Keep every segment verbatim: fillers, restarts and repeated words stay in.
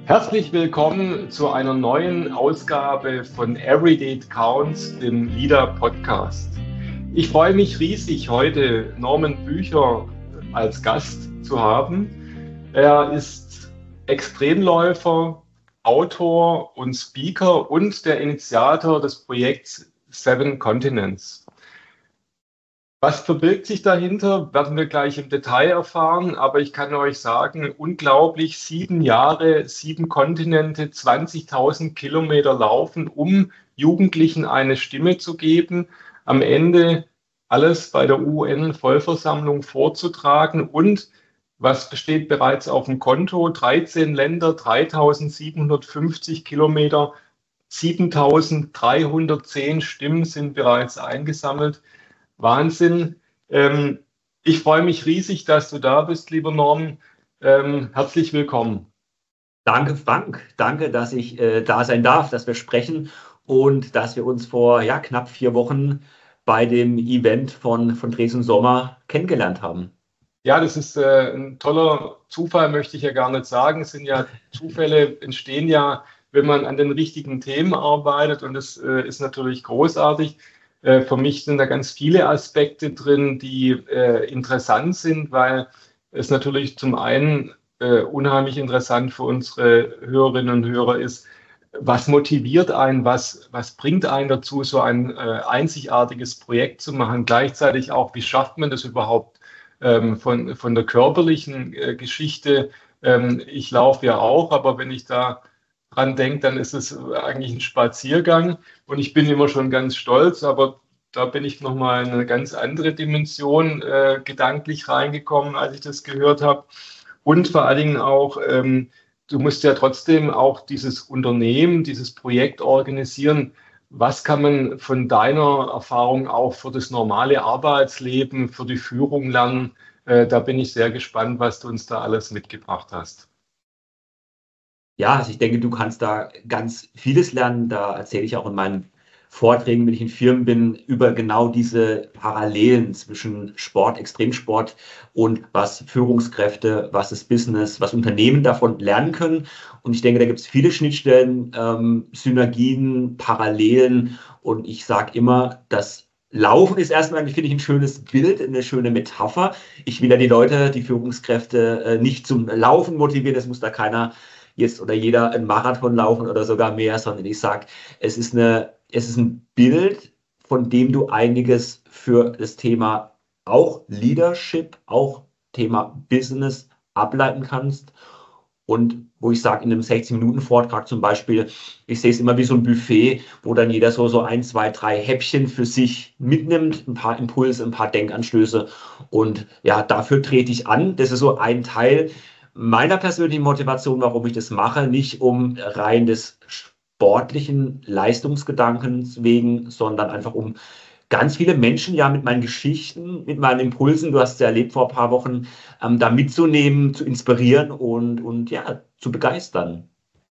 Herzlich willkommen zu einer neuen Ausgabe von Everyday It Counts, dem Leader Podcast. Ich freue mich riesig, heute Norman Bücher als Gast zu haben. Er ist Extremläufer, Autor und Speaker und der Initiator des Projekts Seven Continents. Was verbirgt sich dahinter, werden wir gleich im Detail erfahren, aber ich kann euch sagen, unglaublich, sieben Jahre, sieben Kontinente, zwanzigtausend Kilometer laufen, um Jugendlichen eine Stimme zu geben, am Ende alles bei der U N-Vollversammlung vorzutragen und was besteht bereits auf dem Konto, dreizehn Länder, dreitausendsiebenhundertfünfzig Kilometer, siebentausenddreihundertzehn Stimmen sind bereits eingesammelt. Wahnsinn. Ähm, ich freue mich riesig, dass du da bist, lieber Norm. Ähm, herzlich willkommen. Danke, Frank. Danke, dass ich äh, da sein darf, dass wir sprechen und dass wir uns vor ja, knapp vier Wochen bei dem Event von, von Dresden Sommer kennengelernt haben. Ja, das ist äh, ein toller Zufall, möchte ich ja gar nicht sagen. Es sind ja Zufälle, entstehen ja, wenn man an den richtigen Themen arbeitet, und das äh, ist natürlich großartig. Äh, für mich sind da ganz viele Aspekte drin, die äh, interessant sind, weil es natürlich zum einen äh, unheimlich interessant für unsere Hörerinnen und Hörer ist, was motiviert einen, was, was bringt einen dazu, so ein äh, einzigartiges Projekt zu machen. Gleichzeitig auch, wie schafft man das überhaupt ähm, von, von der körperlichen äh, Geschichte. Ähm, ich laufe ja auch, aber wenn ich da dran denke, dann ist es eigentlich ein Spaziergang und ich bin immer schon ganz stolz, aber da bin ich nochmal in eine ganz andere Dimension äh, gedanklich reingekommen, als ich das gehört habe. Und vor allen Dingen auch, ähm, du musst ja trotzdem auch dieses Unternehmen, dieses Projekt organisieren. Was kann man von deiner Erfahrung auch für das normale Arbeitsleben, für die Führung lernen? Äh, da bin ich sehr gespannt, was du uns da alles mitgebracht hast. Ja, also ich denke, du kannst da ganz vieles lernen. Da erzähle ich auch in meinen Vorträgen, wenn ich in Firmen bin, über genau diese Parallelen zwischen Sport, Extremsport und was Führungskräfte, was das Business, was Unternehmen davon lernen können. Und ich denke, da gibt es viele Schnittstellen, ähm, Synergien, Parallelen. Und ich sage immer, das Laufen ist erstmal, finde ich, ein schönes Bild, eine schöne Metapher. Ich will ja die Leute, die Führungskräfte äh, nicht zum Laufen motivieren. Das muss da keiner jetzt oder jeder einen Marathon laufen oder sogar mehr, sondern ich sage, es ist eine, es ist ein Bild, von dem du einiges für das Thema auch Leadership, auch Thema Business ableiten kannst. Und wo ich sage, in einem sechzig-Minuten-Vortrag zum Beispiel, ich sehe es immer wie so ein Buffet, wo dann jeder so, so ein, zwei, drei Häppchen für sich mitnimmt, ein paar Impulse, ein paar Denkanstöße. Und ja, dafür trete ich an. Das ist so ein Teil meiner persönlichen Motivation, warum ich das mache, nicht um rein des sportlichen Leistungsgedankens wegen, sondern einfach um ganz viele Menschen ja mit meinen Geschichten, mit meinen Impulsen, du hast es ja erlebt vor ein paar Wochen, ähm, da mitzunehmen, zu inspirieren und, und ja, zu begeistern.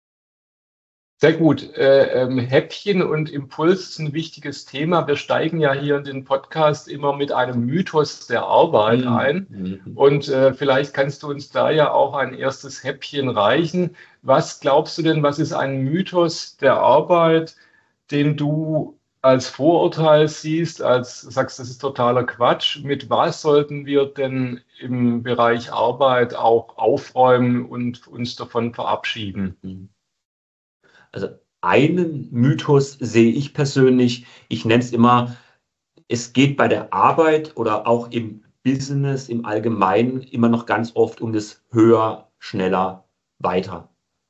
Sehr gut. Äh, ähm, Häppchen und Impuls ist ein wichtiges Thema. Wir steigen ja hier in den Podcast immer mit einem Mythos der Arbeit ein. Mhm. Und äh, vielleicht kannst du uns da ja auch ein erstes Häppchen reichen. Was glaubst du denn, was ist ein Mythos der Arbeit, den du als Vorurteil siehst, als sagst, das ist totaler Quatsch? Mit was sollten wir denn im Bereich Arbeit auch aufräumen und uns davon verabschieden? Also einen Mythos sehe ich persönlich, ich nenne es immer, es geht bei der Arbeit oder auch im Business im Allgemeinen immer noch ganz oft um das höher, schneller, weiter.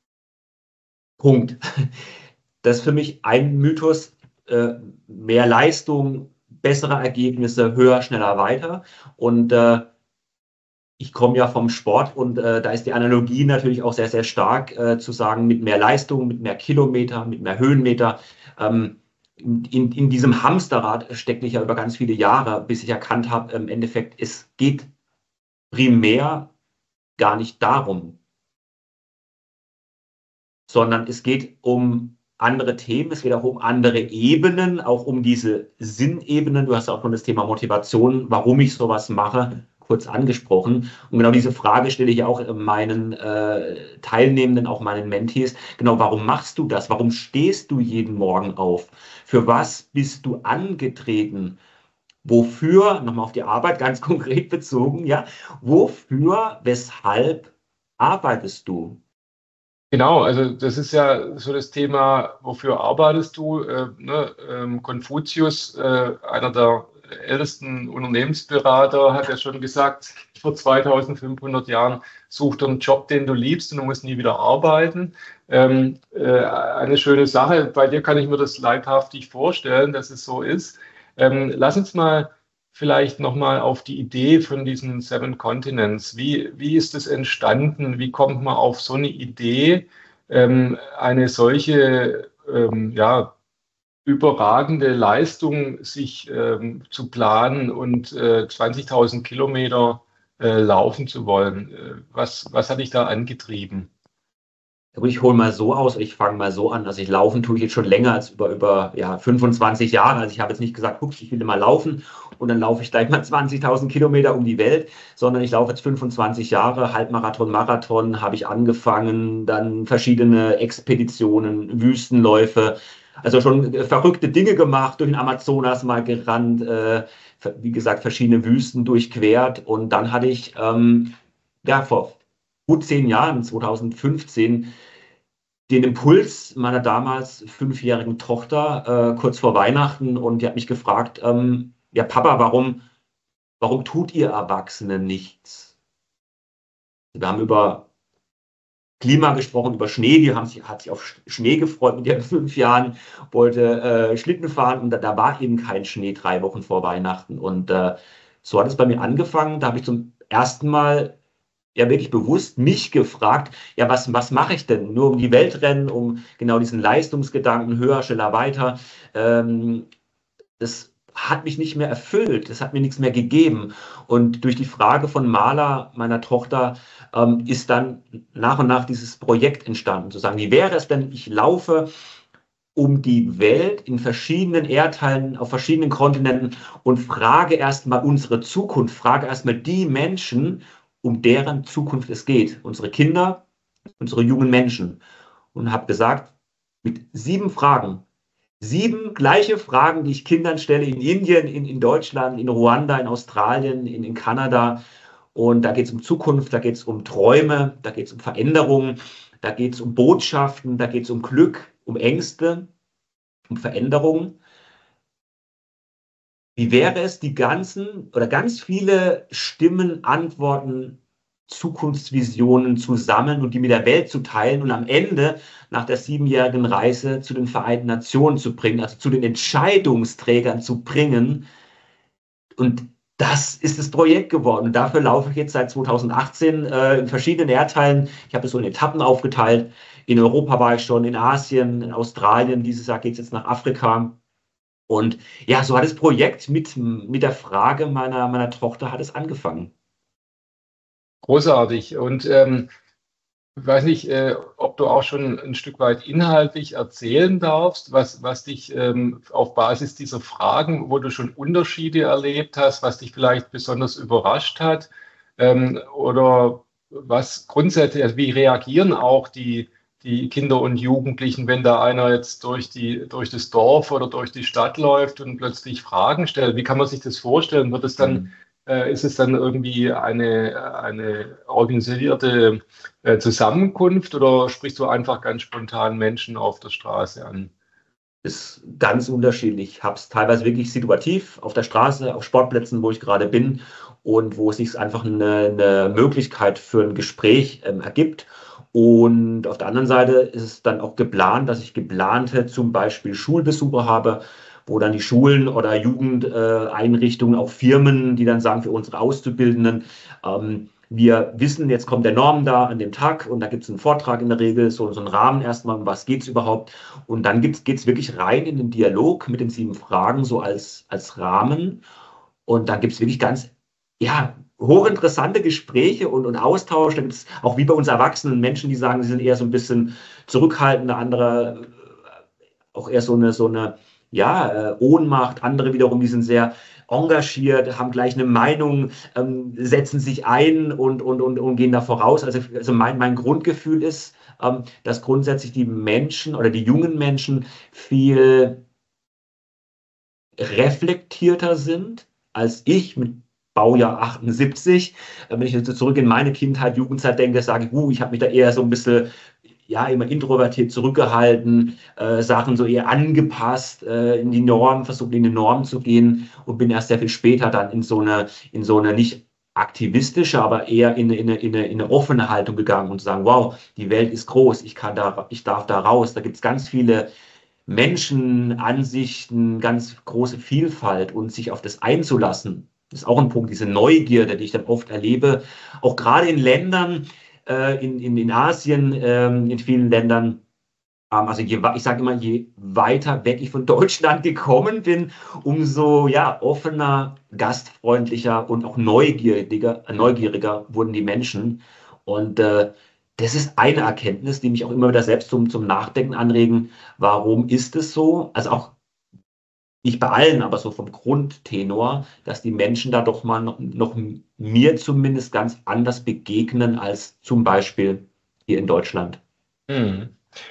Punkt. Das ist für mich ein Mythos, äh, mehr Leistung, bessere Ergebnisse, höher, schneller, weiter. Und äh, ich komme ja vom Sport und äh, da ist die Analogie natürlich auch sehr, sehr stark äh, zu sagen, mit mehr Leistung, mit mehr Kilometer, mit mehr Höhenmeter. Ähm, in, in diesem Hamsterrad stecke ich ja über ganz viele Jahre, bis ich erkannt habe, im Endeffekt, es geht primär gar nicht darum, sondern es geht um andere Themen, es geht auch um andere Ebenen, auch um diese Sinnebenen. Du hast auch schon das Thema Motivation, warum ich sowas mache. kurz angesprochen. Und genau diese Frage stelle ich auch meinen äh, Teilnehmenden, auch meinen Mentees. Genau, warum machst du das? Warum stehst du jeden Morgen auf? Für was bist du angetreten? Wofür, nochmal auf die Arbeit ganz konkret bezogen, ja, wofür, weshalb arbeitest du? Genau, also das ist ja so das Thema, wofür arbeitest du? Äh, ne? ähm, Konfuzius, äh, einer der ältesten Unternehmensberater, hat ja schon gesagt, vor zweitausendfünfhundert Jahren, such dir einen Job, den du liebst und du musst nie wieder arbeiten. Ähm, äh, eine schöne Sache, bei dir kann ich mir das leibhaftig vorstellen, dass es so ist. Ähm, lass uns mal vielleicht nochmal auf die Idee von diesen Seven Continents. Wie, wie ist es entstanden? Wie kommt man auf so eine Idee, ähm, eine solche ähm, ja, überragende Leistung sich ähm, zu planen und äh, zwanzigtausend Kilometer äh, laufen zu wollen? Äh, was, was hat dich da angetrieben? Gut, ich hole mal so aus, ich fange mal so an. Also ich laufen tue ich jetzt schon länger als über, über ja, fünfundzwanzig Jahre. Also ich habe jetzt nicht gesagt, ups, ich will immer laufen und dann laufe ich gleich mal zwanzigtausend Kilometer um die Welt, sondern ich laufe jetzt fünfundzwanzig Jahre, Halbmarathon, Marathon habe ich angefangen, dann verschiedene Expeditionen, Wüstenläufe, also schon äh, verrückte Dinge gemacht, durch den Amazonas mal gerannt, äh, wie gesagt, verschiedene Wüsten durchquert und dann hatte ich ähm, ja, vor gut zehn Jahren, zweitausendfünfzehn, den Impuls meiner damals fünfjährigen Tochter äh, kurz vor Weihnachten und die hat mich gefragt, ähm, ja Papa, warum, warum tut ihr Erwachsene nichts? Wir haben über Klima gesprochen, über Schnee, die haben sich, hat sich auf Schnee gefreut mit ihren fünf Jahren, wollte äh, Schlitten fahren und da, da war eben kein Schnee drei Wochen vor Weihnachten und äh, so hat es bei mir angefangen, da habe ich zum ersten Mal ja wirklich bewusst mich gefragt, ja, was, was mache ich denn? Nur um die Welt rennen, um genau diesen Leistungsgedanken, höher, schneller, weiter. Ähm, das hat mich nicht mehr erfüllt, das hat mir nichts mehr gegeben. Und durch die Frage von Maler, meiner Tochter, ähm, ist dann nach und nach dieses Projekt entstanden, zu sagen, wie wäre es denn, ich laufe um die Welt in verschiedenen Erdteilen, auf verschiedenen Kontinenten und frage erstmal unsere Zukunft, frage erstmal die Menschen, um deren Zukunft es geht, unsere Kinder, unsere jungen Menschen. Und habe gesagt, mit sieben Fragen, sieben gleiche Fragen, die ich Kindern stelle in Indien, in, in Deutschland, in Ruanda, in Australien, in, in Kanada. Und da geht es um Zukunft, da geht es um Träume, da geht es um Veränderungen, da geht es um Botschaften, da geht es um Glück, um Ängste, um Veränderungen. Wie wäre es, die ganzen oder ganz viele Stimmen, Antworten, Zukunftsvisionen zu sammeln und die mit der Welt zu teilen und am Ende nach der siebenjährigen Reise zu den Vereinten Nationen zu bringen, also zu den Entscheidungsträgern zu bringen. Und das ist das Projekt geworden. Und dafür laufe ich jetzt seit zweitausendachtzehn äh, in verschiedenen Erdteilen. Ich habe es so in Etappen aufgeteilt. In Europa war ich schon, in Asien, in Australien. Dieses Jahr geht es jetzt nach Afrika. Und ja, so hat das Projekt mit, mit der Frage meiner, meiner Tochter hat es angefangen. Großartig. Und ähm, ich weiß nicht, äh, ob du auch schon ein Stück weit inhaltlich erzählen darfst, was, was dich ähm, auf Basis dieser Fragen, wo du schon Unterschiede erlebt hast, was dich vielleicht besonders überrascht hat, ähm, oder was grundsätzlich, also wie reagieren auch die, die Kinder und Jugendlichen, wenn da einer jetzt durch die, durch das Dorf oder durch die Stadt läuft und plötzlich Fragen stellt? Wie kann man sich das vorstellen? Wird es dann, Mhm. äh, ist es dann irgendwie eine, eine organisierte äh, Zusammenkunft oder sprichst du einfach ganz spontan Menschen auf der Straße an? Ist ganz unterschiedlich. Ich habe es teilweise wirklich situativ auf der Straße, auf Sportplätzen, wo ich gerade bin und wo es sich einfach eine, eine Möglichkeit für ein Gespräch ähm, ergibt. Und auf der anderen Seite ist es dann auch geplant, dass ich geplante zum Beispiel Schulbesuche habe, wo dann die Schulen oder Jugendeinrichtungen, auch Firmen, die dann sagen für unsere Auszubildenden, ähm, wir wissen, jetzt kommt der Norm da an dem Tag und da gibt es einen Vortrag in der Regel, so, so einen Rahmen erstmal, um was geht es überhaupt. Und dann geht es wirklich rein in den Dialog mit den sieben Fragen, so als, als Rahmen. Und dann gibt es wirklich ganz, ja, hochinteressante Gespräche und, und Austausch. Da gibt es auch wie bei uns Erwachsenen Menschen, die sagen, sie sind eher so ein bisschen zurückhaltender, andere äh, auch eher so eine, so eine ja, äh, Ohnmacht, andere wiederum, die sind sehr engagiert, haben gleich eine Meinung, ähm, setzen sich ein und, und, und, und gehen da voraus. Also, also mein, mein Grundgefühl ist, ähm, dass grundsätzlich die Menschen oder die jungen Menschen viel reflektierter sind als ich mit Baujahr achtundsiebzig. Äh, Wenn ich jetzt so zurück in meine Kindheit, Jugendzeit denke, sage ich, uh, ich habe mich da eher so ein bisschen, ja, immer introvertiert zurückgehalten, äh, Sachen so eher angepasst, äh, in die Norm, versucht in die Norm zu gehen und bin erst sehr viel später dann in so eine, in so eine nicht aktivistische, aber eher in eine, in eine, in eine, in eine offene Haltung gegangen und zu sagen, wow, die Welt ist groß, ich kann da, ich darf da raus. Da gibt es ganz viele Menschenansichten, ganz große Vielfalt und sich auf das einzulassen. Das ist auch ein Punkt, diese Neugierde, die ich dann oft erlebe, auch gerade in Ländern, äh, in, in, in Asien, ähm, in vielen Ländern. Ähm, also je, ich sage immer, je weiter weg ich von Deutschland gekommen bin, umso ja, offener, gastfreundlicher und auch neugieriger, neugieriger wurden die Menschen. Und äh, das ist eine Erkenntnis, die mich auch immer wieder selbst zum, zum Nachdenken anregen. Warum ist es so? Also auch nicht bei allen, aber so vom Grundtenor, dass die Menschen da doch mal noch, noch mir zumindest ganz anders begegnen als zum Beispiel hier in Deutschland. Mhm.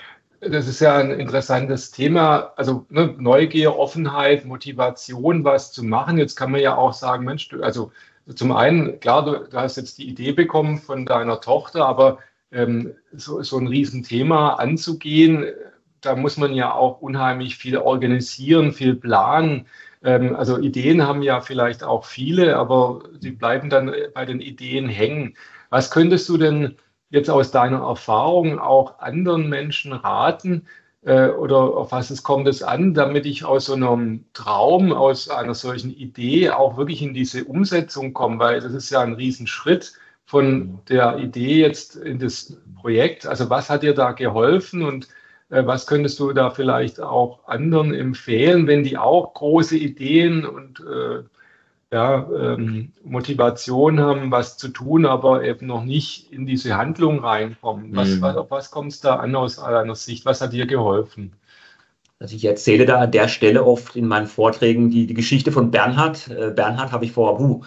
Das ist ja ein interessantes Thema. Also ne, Neugier, Offenheit, Motivation, was zu machen. Jetzt kann man ja auch sagen, Mensch, du, also zum einen, klar, du, du hast jetzt die Idee bekommen von deiner Tochter, aber ähm, so, so ein Riesenthema anzugehen, da muss man ja auch unheimlich viel organisieren, viel planen. Ähm, also Ideen haben ja vielleicht auch viele, aber sie bleiben dann bei den Ideen hängen. Was könntest du denn jetzt aus deiner Erfahrung auch anderen Menschen raten, äh, oder auf was es kommt es an, damit ich aus so einem Traum, aus einer solchen Idee auch wirklich in diese Umsetzung komme, weil das ist ja ein Riesenschritt von der Idee jetzt in das Projekt. Also was hat dir da geholfen und äh, was könntest du da vielleicht auch anderen empfehlen, wenn die auch große Ideen und äh, ja, ähm, Motivation haben, was zu tun, aber eben noch nicht in diese Handlung reinkommen. Was, was, Mhm. auf was kommt es da an aus deiner Sicht? Was hat dir geholfen? Also ich erzähle da an der Stelle oft in meinen Vorträgen die, die Geschichte von Bernhard. Äh, Bernhard habe ich vor puh,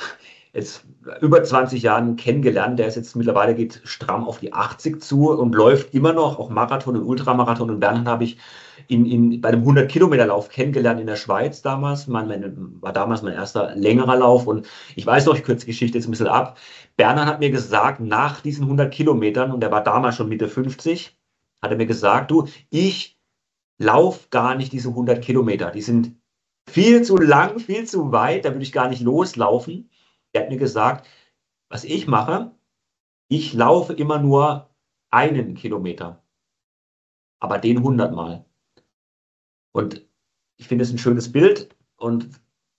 jetzt über zwanzig Jahren kennengelernt. Der ist jetzt mittlerweile geht stramm auf die achtzig zu und läuft immer noch, auch Marathon und Ultramarathon. Und Bernhard habe ich in, in, bei einem hundert-Kilometer-Lauf kennengelernt in der Schweiz damals. Mein, mein, war damals mein erster längerer Lauf. Und ich weiß noch, ich kürze die Geschichte jetzt ein bisschen ab. Bernhard hat mir gesagt, nach diesen hundert Kilometern, und er war damals schon Mitte fünfzig, hat er mir gesagt, du, ich lauf gar nicht diese hundert Kilometer. Die sind viel zu lang, viel zu weit, da würde ich gar nicht loslaufen. Er hat mir gesagt, was ich mache, ich laufe immer nur einen Kilometer, aber den hundert Mal. Und ich finde es ein schönes Bild und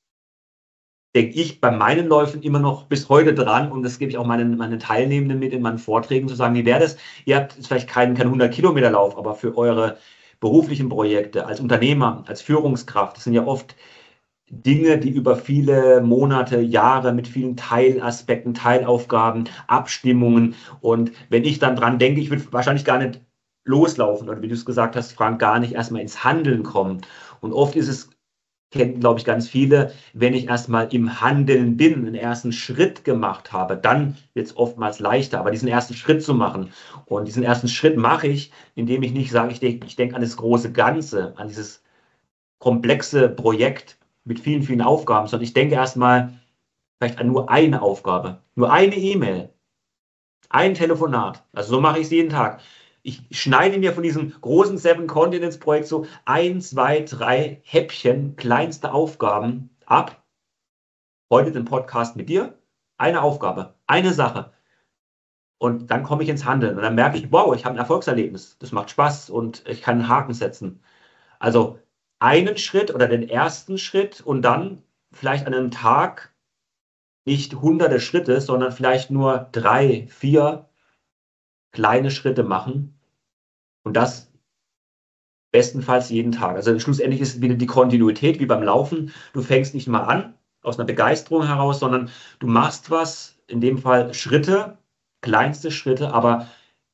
denke ich bei meinen Läufen immer noch bis heute dran und das gebe ich auch meinen, meinen Teilnehmenden mit in meinen Vorträgen zu sagen, wie wäre das? Ihr habt jetzt vielleicht keinen, keinen hundert Kilometer Lauf, aber für eure beruflichen Projekte als Unternehmer, als Führungskraft, das sind ja oft Dinge, die über viele Monate, Jahre mit vielen Teilaspekten, Teilaufgaben, Abstimmungen und wenn ich dann dran denke, ich würde wahrscheinlich gar nicht loslaufen oder wie du es gesagt hast, Frank, gar nicht erstmal ins Handeln kommen. Und oft ist es, kennen, glaube ich, ganz viele, wenn ich erstmal im Handeln bin, einen ersten Schritt gemacht habe, dann wird es oftmals leichter, aber diesen ersten Schritt zu machen und diesen ersten Schritt mache ich, indem ich nicht sage, ich denke ich denk an das große Ganze, an dieses komplexe Projekt mit vielen, vielen Aufgaben, sondern ich denke erstmal vielleicht an nur eine Aufgabe, nur eine E-Mail, ein Telefonat. Also so mache ich es jeden Tag. Ich schneide mir von diesem großen Seven Continents Projekt so ein, zwei, drei Häppchen, kleinste Aufgaben ab. Heute den Podcast mit dir. Eine Aufgabe, eine Sache. Und dann komme ich ins Handeln. Und dann merke ich, wow, ich habe ein Erfolgserlebnis. Das macht Spaß und ich kann einen Haken setzen. Also einen Schritt oder den ersten Schritt und dann vielleicht an einem Tag nicht hunderte Schritte, sondern vielleicht nur drei, vier kleine Schritte machen und das bestenfalls jeden Tag. Also schlussendlich ist es wieder die Kontinuität wie beim Laufen. Du fängst nicht mal an aus einer Begeisterung heraus, sondern du machst was, in dem Fall Schritte, kleinste Schritte, aber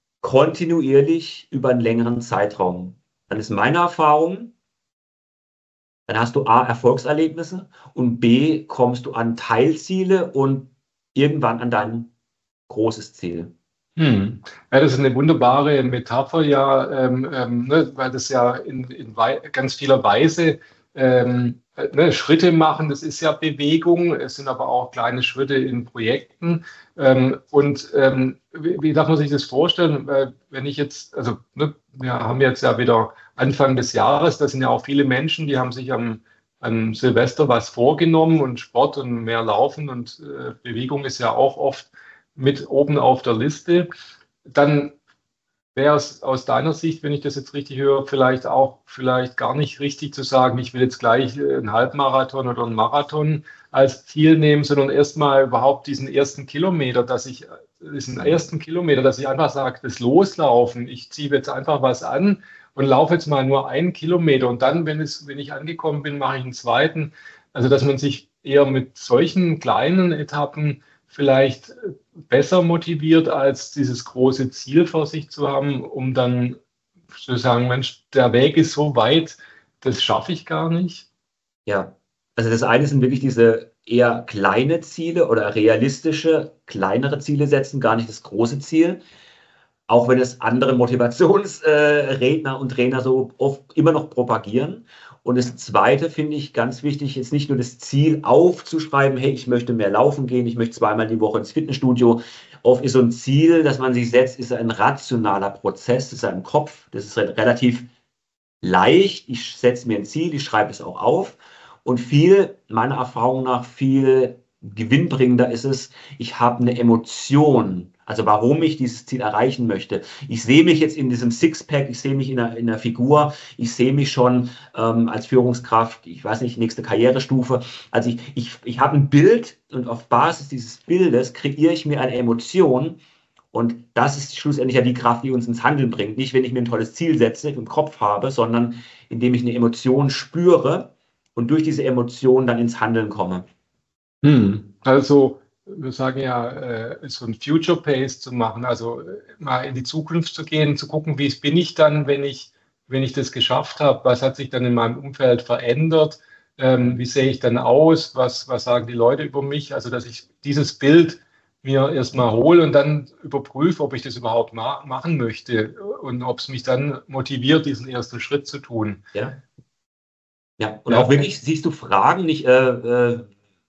kontinuierlich über einen längeren Zeitraum. Dann ist meine Erfahrung, Dann hast du A, Erfolgserlebnisse und B, kommst du an Teilziele und irgendwann an dein großes Ziel. Hm. Ja, das ist eine wunderbare Metapher, ja, ähm, ähm, ne, weil das ja in, in wei- ganz vieler Weise ähm, äh, ne, Schritte machen, das ist ja Bewegung, es sind aber auch kleine Schritte in Projekten. Ähm, und ähm, wie, wie darf man sich das vorstellen? Weil wenn ich jetzt, also ne, wir haben jetzt ja wieder Anfang des Jahres, da sind ja auch viele Menschen, die haben sich am, am Silvester was vorgenommen und Sport und mehr Laufen und äh, Bewegung ist ja auch oft mit oben auf der Liste. Dann wäre es aus deiner Sicht, wenn ich das jetzt richtig höre, vielleicht auch vielleicht gar nicht richtig zu sagen, ich will jetzt gleich äh, einen Halbmarathon oder einen Marathon als Ziel nehmen, sondern erstmal überhaupt diesen ersten Kilometer, dass ich diesen ersten Kilometer, dass ich einfach sage, das Loslaufen, ich ziehe jetzt einfach was an und laufe jetzt mal nur einen Kilometer und dann, wenn es, wenn ich angekommen bin, mache ich einen zweiten. Also dass man sich eher mit solchen kleinen Etappen vielleicht besser motiviert, als dieses große Ziel vor sich zu haben, um dann zu sagen, Mensch, der Weg ist so weit, das schaffe ich gar nicht. Ja, also das eine sind wirklich diese eher kleine Ziele oder realistische, kleinere Ziele setzen, gar nicht das große Ziel. Auch wenn es andere Motivationsredner äh, und Trainer so oft immer noch propagieren. Und das Zweite finde ich ganz wichtig, jetzt nicht nur das Ziel aufzuschreiben, hey, ich möchte mehr laufen gehen, ich möchte zweimal die Woche ins Fitnessstudio. Oft ist so ein Ziel, das man sich setzt, ist ein rationaler Prozess, das ist ja im Kopf, das ist re- relativ leicht. Ich setze mir ein Ziel, ich schreibe es auch auf. Und viel, meiner Erfahrung nach, viel gewinnbringender ist es, ich habe eine Emotion, also warum ich dieses Ziel erreichen möchte. Ich sehe mich jetzt in diesem Sixpack, ich sehe mich in einer, in einer Figur, ich sehe mich schon ähm, als Führungskraft, ich weiß nicht, nächste Karrierestufe. Also ich, ich, ich habe ein Bild und auf Basis dieses Bildes kreiere ich mir eine Emotion. Und das ist schlussendlich ja die Kraft, die uns ins Handeln bringt. Nicht, wenn ich mir ein tolles Ziel setze, im Kopf habe, sondern indem ich eine Emotion spüre und durch diese Emotion dann ins Handeln komme. Hm. Also, wir sagen ja, äh, so ein Future Pace zu machen, also äh, mal in die Zukunft zu gehen, zu gucken, wie bin ich dann, wenn ich, wenn ich das geschafft habe, was hat sich dann in meinem Umfeld verändert, ähm, wie sehe ich dann aus, was, was sagen die Leute über mich, also dass ich dieses Bild mir erstmal hole und dann überprüfe, ob ich das überhaupt ma machen möchte und ob es mich dann motiviert, diesen ersten Schritt zu tun. Ja, ja. Und auch Ja, wirklich siehst du Fragen, nicht, äh, äh,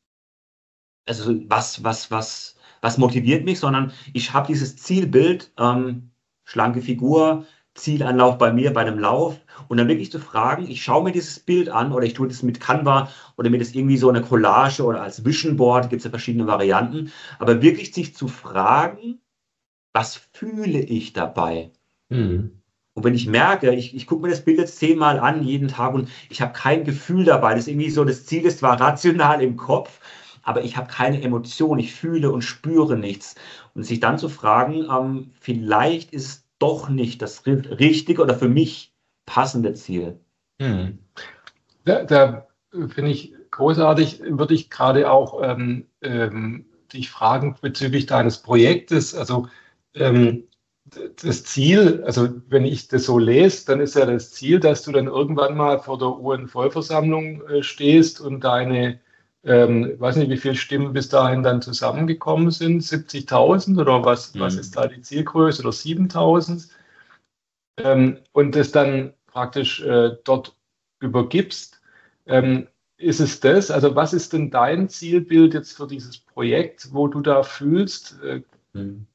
also was, was, was, was motiviert mich, sondern ich habe dieses Zielbild, ähm, schlanke Figur, Zielanlauf bei mir bei einem Lauf und dann wirklich zu fragen, ich schaue mir dieses Bild an oder ich tue das mit Canva oder mir das irgendwie so eine Collage oder als Vision Board, gibt es ja verschiedene Varianten, aber wirklich sich zu fragen, was fühle ich dabei? hm. Und wenn ich merke, ich, ich gucke mir das Bild jetzt zehnmal an, jeden Tag und ich habe kein Gefühl dabei, das ist irgendwie so, das Ziel ist zwar rational im Kopf, aber ich habe keine Emotion, ich fühle und spüre nichts. Und sich dann zu fragen, ähm, vielleicht ist es doch nicht das ri- richtige oder für mich passende Ziel. Hm. Da, da finde ich großartig, würde ich gerade auch ähm, ähm, dich fragen bezüglich deines Projektes. Also ähm, d- das Ziel, also wenn ich das so lese, dann ist ja das Ziel, dass du dann irgendwann mal vor der U N-Vollversammlung äh, stehst und deine, ähm, ich weiß nicht, wie viele Stimmen bis dahin dann zusammengekommen sind, siebzigtausend oder was, was ist Hm. da die Zielgröße oder siebentausend? Ähm, und das dann praktisch äh, dort übergibst. Ähm, ist es das? Also was ist denn dein Zielbild jetzt für dieses Projekt, wo du da fühlst? Äh, Hm.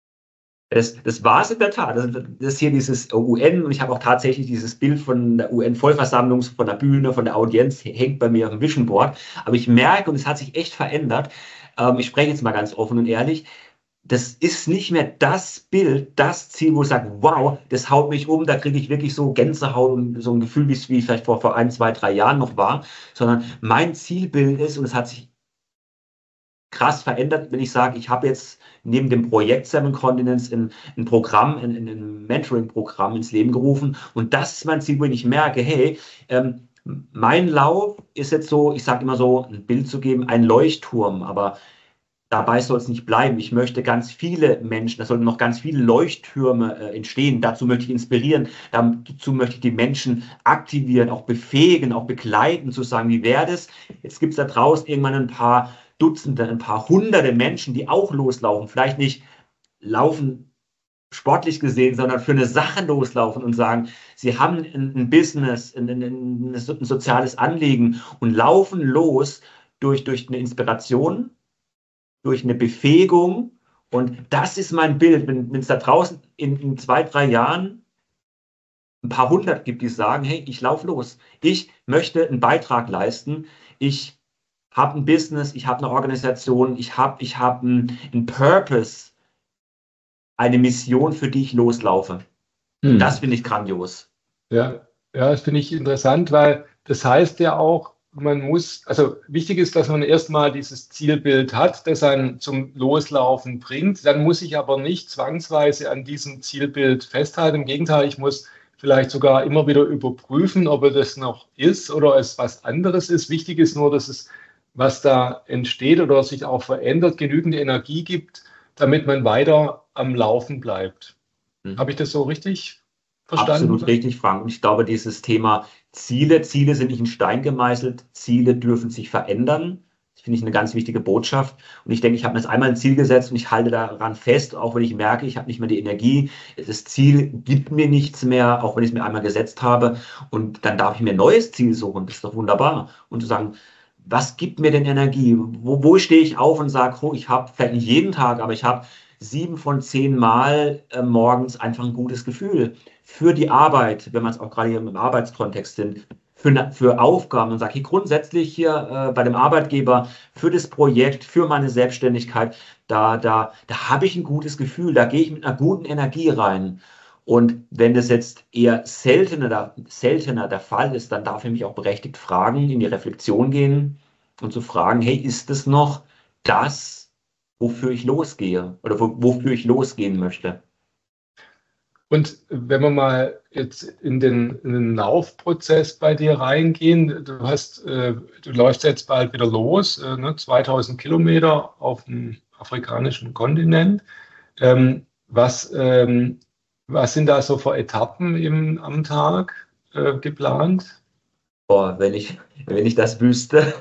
Das, das war es in der Tat. Das, das ist hier dieses U N und ich habe auch tatsächlich dieses Bild von der U N-Vollversammlung, von der Bühne, von der Audienz, hängt bei mir auf dem Vision Board. Aber ich merke, und es hat sich echt verändert, ähm, ich spreche jetzt mal ganz offen und ehrlich, das ist nicht mehr das Bild, das Ziel, wo ich sage, wow, das haut mich um, da kriege ich wirklich so Gänsehaut und so ein Gefühl, wie es wie vielleicht vor, vor ein, zwei, drei Jahren noch war, sondern mein Zielbild ist, und es hat sich krass verändert, wenn ich sage, ich habe jetzt neben dem Projekt Seven Continents ein, ein Programm, ein, ein Mentoring-Programm ins Leben gerufen. Und das ist mein Ziel, wo ich merke, hey, ähm, mein Lauf ist jetzt so, ich sage immer so, ein Bild zu geben, ein Leuchtturm, aber dabei soll es nicht bleiben. Ich möchte ganz viele Menschen, da sollten noch ganz viele Leuchttürme äh, entstehen. Dazu möchte ich inspirieren, dazu möchte ich die Menschen aktivieren, auch befähigen, auch begleiten, zu sagen, wie wäre das? Jetzt gibt es da draußen irgendwann ein paar Dutzende, ein paar Hunderte Menschen, die auch loslaufen. Vielleicht nicht laufen sportlich gesehen, sondern für eine Sache loslaufen und sagen, sie haben ein, ein Business, ein, ein, ein soziales Anliegen und laufen los durch, durch eine Inspiration, durch eine Befähigung. Und das ist mein Bild, wenn, wenn es da draußen in, in zwei, drei Jahren ein paar hundert gibt, die sagen, hey, ich laufe los. Ich möchte einen Beitrag leisten. Ich habe ein Business, ich habe eine Organisation, ich habe ich hab einen, einen Purpose, eine Mission, für die ich loslaufe. Hm. Das finde ich grandios. Ja, ja, das finde ich interessant, weil das heißt ja auch, man muss, also wichtig ist, dass man erstmal dieses Zielbild hat, das einen zum Loslaufen bringt. Dann muss ich aber nicht zwangsweise an diesem Zielbild festhalten. Im Gegenteil, ich muss vielleicht sogar immer wieder überprüfen, ob es das noch ist oder es was anderes ist. Wichtig ist nur, dass es, was da entsteht oder sich auch verändert, genügend Energie gibt, damit man weiter am Laufen bleibt. Mhm. Habe ich das so richtig verstanden? Absolut richtig, Frank. Und ich glaube, dieses Thema Ziele, Ziele sind nicht in Stein gemeißelt, Ziele dürfen sich verändern. Das finde ich eine ganz wichtige Botschaft. Und ich denke, ich habe mir jetzt einmal ein Ziel gesetzt und ich halte daran fest, auch wenn ich merke, ich habe nicht mehr die Energie. Das Ziel gibt mir nichts mehr, auch wenn ich es mir einmal gesetzt habe. Und dann darf ich mir ein neues Ziel suchen. Das ist doch wunderbar. Und zu sagen, was gibt mir denn Energie? Wo, wo stehe ich auf und sage, oh, ich habe vielleicht nicht jeden Tag, aber ich habe sieben von zehn Mal äh, morgens einfach ein gutes Gefühl für die Arbeit, wenn man es auch gerade hier im Arbeitskontext sind, für, für Aufgaben und sage, hier grundsätzlich hier äh, bei dem Arbeitgeber, für das Projekt, für meine Selbstständigkeit, da, da, da habe ich ein gutes Gefühl, da gehe ich mit einer guten Energie rein. Und wenn das jetzt eher seltener, seltener der Fall ist, dann darf ich mich auch berechtigt fragen, in die Reflexion gehen und zu fragen, hey, ist es noch das, wofür ich losgehe oder wo, wofür ich losgehen möchte? Und wenn wir mal jetzt in den, in den Laufprozess bei dir reingehen, du hast, äh, du läufst jetzt bald wieder los, äh, ne, zweitausend Kilometer auf dem afrikanischen Kontinent. Ähm, was, ähm, was sind da so für Etappen im, am Tag äh, geplant? Boah, wenn ich, wenn ich das wüsste.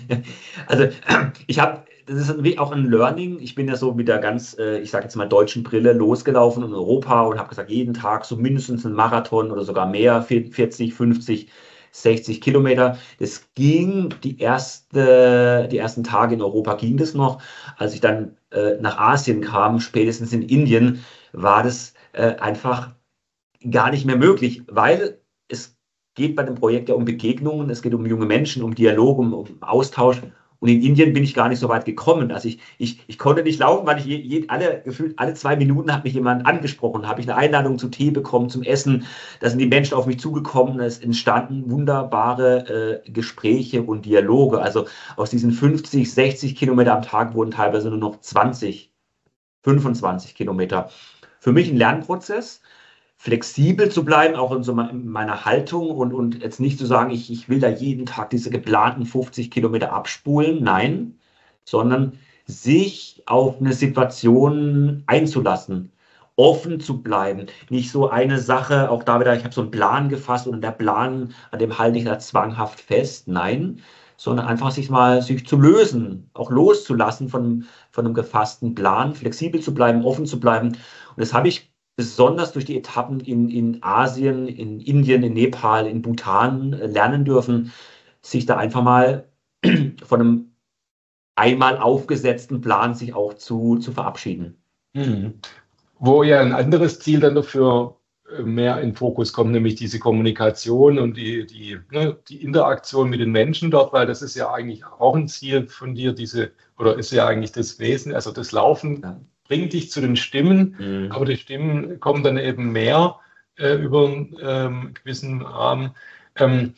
Also ich habe, das ist auch ein Learning. Ich bin ja so mit der ganz, ich sage jetzt mal, deutschen Brille losgelaufen in Europa und habe gesagt, jeden Tag so mindestens ein Marathon oder sogar mehr, vierzig, fünfzig, sechzig Kilometer. Das ging, die, erste, die ersten Tage in Europa ging das noch. Als ich dann äh, nach Asien kam, spätestens in Indien, war das äh, einfach gar nicht mehr möglich, weil es geht bei dem Projekt ja um Begegnungen, es geht um junge Menschen, um Dialog, um, um Austausch. Und in Indien bin ich gar nicht so weit gekommen. Also ich, ich, ich konnte nicht laufen, weil ich je, je, alle, gefühlt alle zwei Minuten hat mich jemand angesprochen, habe ich eine Einladung zu Tee bekommen, zum Essen. Da sind die Menschen auf mich zugekommen, es entstanden wunderbare äh, Gespräche und Dialoge. Also aus diesen fünfzig, sechzig Kilometer am Tag wurden teilweise nur noch zwanzig, fünfundzwanzig Kilometer. Für mich ein Lernprozess, flexibel zu bleiben, auch in so meiner Haltung und, und jetzt nicht zu sagen, ich, ich will da jeden Tag diese geplanten fünfzig Kilometer abspulen, nein, sondern sich auf eine Situation einzulassen, offen zu bleiben, nicht so eine Sache, auch da wieder, ich habe so einen Plan gefasst und der Plan, an dem halte ich da zwanghaft fest, nein, sondern einfach sich mal sich zu lösen, auch loszulassen von, von einem gefassten Plan, flexibel zu bleiben, offen zu bleiben. Und das habe ich besonders durch die Etappen in, in Asien, in Indien, in Nepal, in Bhutan lernen dürfen, sich da einfach mal von einem einmal aufgesetzten Plan sich auch zu, zu verabschieden. Mhm. Wo ja ein anderes Ziel dann dafür mehr in Fokus kommt, nämlich diese Kommunikation und die, die, ne, die Interaktion mit den Menschen dort, weil das ist ja eigentlich auch ein Ziel von dir, diese, oder ist ja eigentlich das Wesen, also das Laufen. Ja. Bringt dich zu den Stimmen, mhm. aber die Stimmen kommen dann eben mehr äh, über einen ähm, gewissen Rahmen. Ähm,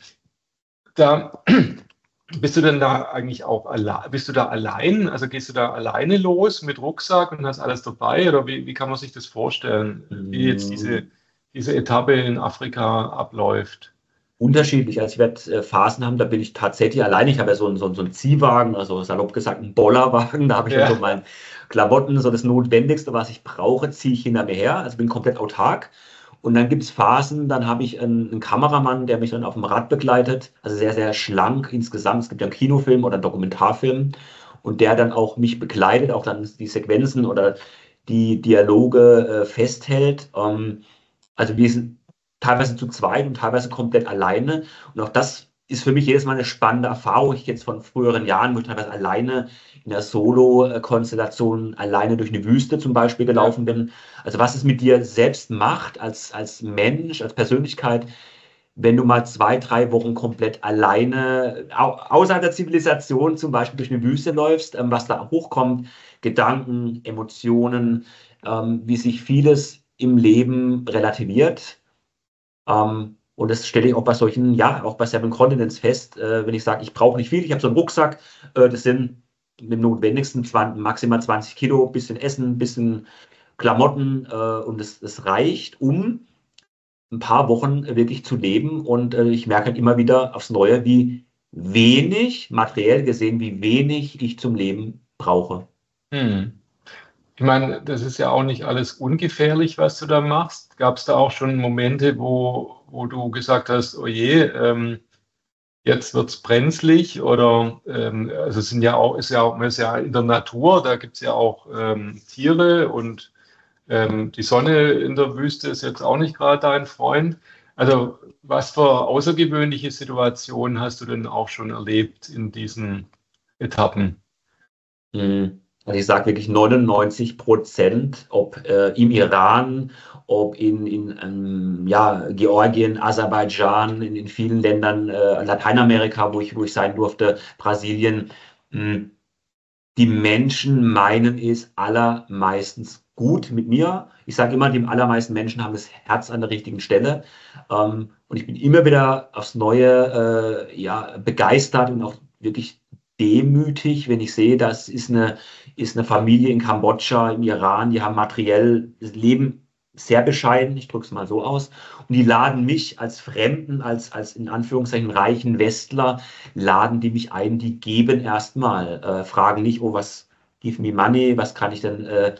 da bist du denn da eigentlich auch allein, bist du da allein? Also gehst du da alleine los mit Rucksack und hast alles dabei? Oder wie, wie kann man sich das vorstellen, wie jetzt diese, diese Etappe in Afrika abläuft? unterschiedlich. Also ich werde äh, Phasen haben, da bin ich tatsächlich alleine. Ich habe ja so einen, so, einen- so einen Ziehwagen, also salopp gesagt einen Bollerwagen. Da habe ich dann so Ja, meine Klamotten, so das Notwendigste, was ich brauche, ziehe ich hinter mir her. Also bin komplett autark. Und dann gibt es Phasen, dann habe ich einen, einen Kameramann, der mich dann auf dem Rad begleitet. Also sehr, sehr schlank insgesamt. Es gibt ja einen Kinofilm oder einen Dokumentarfilm. Und der dann auch mich begleitet, auch dann die Sequenzen oder die Dialoge äh, festhält. Ähm, also wir sind teilweise zu zweit und teilweise komplett alleine. Und auch das ist für mich jedes Mal eine spannende Erfahrung. Ich jetzt von früheren Jahren, wo ich teilweise alleine in der Solo-Konstellation alleine durch eine Wüste zum Beispiel ja. gelaufen bin. Also was es mit dir selbst macht als, als Mensch, als Persönlichkeit, wenn du mal zwei, drei Wochen komplett alleine au außerhalb der Zivilisation zum Beispiel durch eine Wüste läufst, ähm, was da hochkommt, Gedanken, Emotionen, ähm, wie sich vieles im Leben relativiert. Ähm, und das stelle ich auch bei solchen, ja, auch bei Seven Continents fest, äh, wenn ich sage, ich brauche nicht viel, ich habe so einen Rucksack, äh, das sind mit dem notwendigsten zwanzig, maximal zwanzig Kilo, bisschen Essen, bisschen Klamotten äh, und das, das reicht, um ein paar Wochen wirklich zu leben. Und äh, ich merke halt immer wieder aufs Neue, wie wenig, materiell gesehen, wie wenig ich zum Leben brauche. Hm. Ich meine, das ist ja auch nicht alles ungefährlich, was du da machst. Gab es da auch schon Momente, wo, wo du gesagt hast, oh je, ähm, jetzt wird's brenzlig oder ähm, also es sind ja auch, ist ja auch, man ist ja in der Natur, da gibt's ja auch ähm, Tiere und ähm, die Sonne in der Wüste ist jetzt auch nicht gerade dein Freund. Also was für außergewöhnliche Situationen hast du denn auch schon erlebt in diesen Etappen? Mhm. Also ich sage wirklich neunundneunzig Prozent, ob äh, im Iran, ob in, in ähm, ja, Georgien, Aserbaidschan, in, in vielen Ländern äh, Lateinamerika, wo ich, wo ich sein durfte, Brasilien, mh, die Menschen meinen es allermeistens gut mit mir. Ich sage immer, die allermeisten Menschen haben das Herz an der richtigen Stelle. Ähm, und ich bin immer wieder aufs Neue äh, ja, begeistert und auch wirklich demütig, wenn ich sehe, das ist eine, ist eine Familie in Kambodscha, im Iran, die haben materiell das Leben sehr bescheiden, ich drücke es mal so aus. Und die laden mich als Fremden, als, als in Anführungszeichen reichen Westler, laden die mich ein, die geben erstmal, äh, fragen nicht, oh, was, give me money, was kann ich denn äh,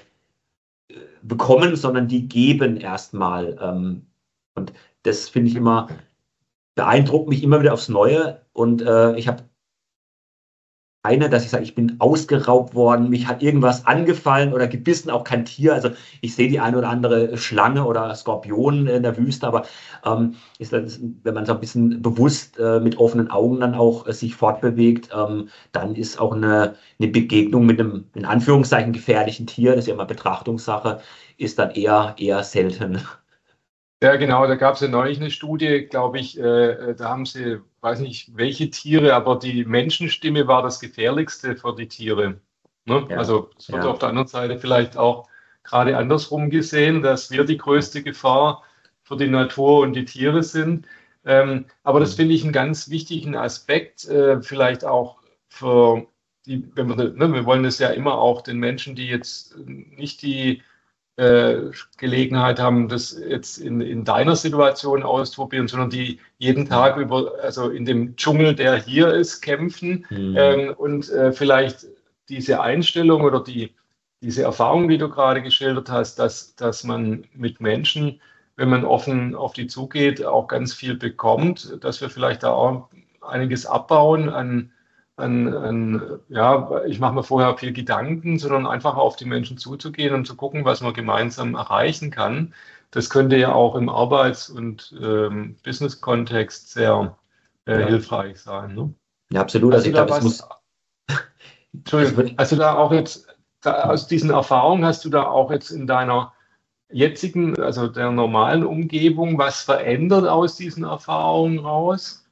bekommen, sondern die geben erstmal. Ähm, und das finde ich immer, beeindruckt mich immer wieder aufs Neue. Und äh, ich habe eine, dass ich sage, ich bin ausgeraubt worden, mich hat irgendwas angefallen oder gebissen, auch kein Tier. Also ich sehe die eine oder andere Schlange oder Skorpion in der Wüste, aber ähm, ist das, wenn man so ein bisschen bewusst äh, mit offenen Augen dann auch äh, sich fortbewegt, ähm, dann ist auch eine, eine Begegnung mit einem in Anführungszeichen gefährlichen Tier, das ist ja immer Betrachtungssache, ist dann eher eher selten. Ja, genau, da gab es ja neulich eine Studie, glaube ich, äh, äh, da haben sie, weiß nicht welche Tiere, aber die Menschenstimme war das gefährlichste für die Tiere. Ne? Ja, Also es wird auf ja. der anderen Seite vielleicht auch gerade andersrum gesehen, dass wir die größte Gefahr für die Natur und die Tiere sind. Ähm, aber das finde ich einen ganz wichtigen Aspekt, äh, vielleicht auch für die, wenn wir, ne, wir wollen das ja immer auch den Menschen, die jetzt nicht die äh, Gelegenheit haben, das jetzt in, in deiner Situation auszuprobieren, sondern die jeden Tag über, also in dem Dschungel, der hier ist, kämpfen Hm. ähm, und äh, vielleicht diese Einstellung oder die, diese Erfahrung, die du gerade geschildert hast, dass, dass man mit Menschen, wenn man offen auf die zugeht, auch ganz viel bekommt, dass wir vielleicht da auch einiges abbauen an an, an, ja, ich mache mir vorher viel Gedanken, sondern einfach auf die Menschen zuzugehen und zu gucken, was man gemeinsam erreichen kann. Das könnte ja auch im Arbeits- und ähm, Business-Kontext sehr äh, Ja, hilfreich sein. Ne? ja, absolut. Hast Also du ich da glaube, es was, muss, es Entschuldigung, wird, hast du da auch jetzt, da, aus diesen Erfahrungen, hast du da auch jetzt in deiner jetzigen, also der normalen Umgebung, was verändert aus diesen Erfahrungen raus?